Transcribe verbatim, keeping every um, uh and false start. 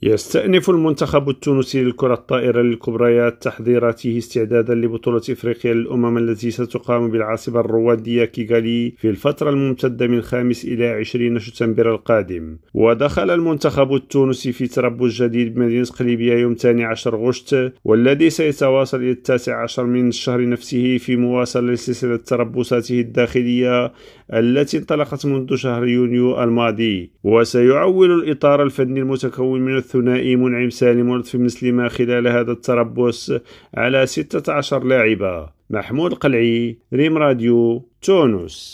يستأنف المنتخب التونسي للكرة الطائرة للكبريات تحضيراته استعدادا لبطولة إفريقيا للأمم التي ستقام بالعاصمة الرواندية كيغالي في الفترة الممتدة من خامس إلى عشرين شتنبر القادم. ودخل المنتخب التونسي في تربص جديد بمدينة قليبية يوم الثاني عشر غشت، والذي سيتواصل إلى التاسع عشر من الشهر نفسه في مواصلة لسلسلة تربصاته الداخلية التي انطلقت منذ شهر يونيو الماضي. وسيعول الإطار الفني المتكون من الثنائي منعم سالم ولطفي مسلمة خلال هذا التربص على ستة عشر لاعبا. محمود قلعي، ريم راديو، تونس.